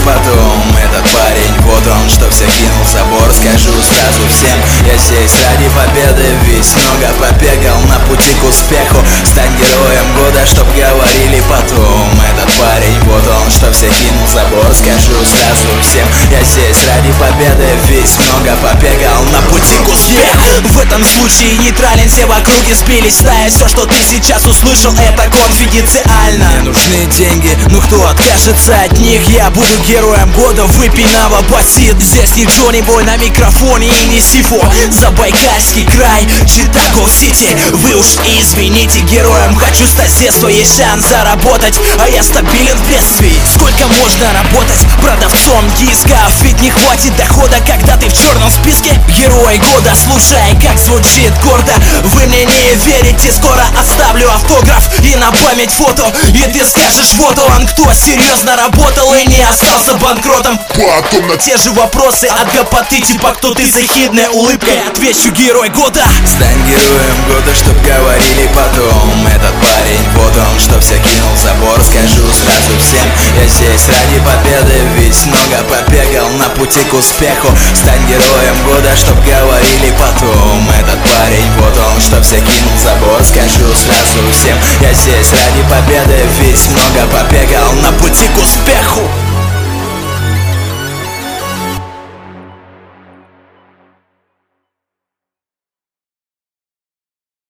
потом. Этот парень, вот он, что все кинул в забор. Скажу сразу всем, я здесь ради победы. Ведь много побегал на пути к успеху. Стань героем года, чтоб говорили потом. Этот парень, вот он, что все кинул в забор. Скажу сразу всем, я здесь ради победы. Ведь много побегал на пути к успеху. В этом случае нейтрален, все в округе сбились. Зная все, что ты сейчас услышал, это конфиденциально. Мне нужны деньги, ну кто откажется от них? Я буду героем года, выпей на басит. Здесь не Джонни Бой на микрофоне и не Сифо. Забайкальский край, Читаго-Сити. Вы уж извините, героем хочу стать с детства. Есть шанс заработать, а я стабилен в бедствии. Сколько можно работать продавцом дисков? Ведь не хватит дохода, когда ты в черном списке. Герой года, слушай, как звучит гордо. Вы мне не верите, скоро оставлю автограф и на память фото. И ты скажешь, вот он, кто серьезно работал и не остался банкротом. Потом на те же вопросы от гопоты, типа кто ты за хидной улыбкой, отвечу: герой года. Стань героем года, чтоб говорили потом. Этот парень, вот он, что все кинул в забор. Скажу сразу всем, я здесь ради победы. Ведь много побегал на пути к успеху. Стань героем года, чтоб говорили потом. Этот парень, вот он, что все кинул в забор. Скажу сразу всем, я здесь ради победы. Ведь много побегал на пути к успеху.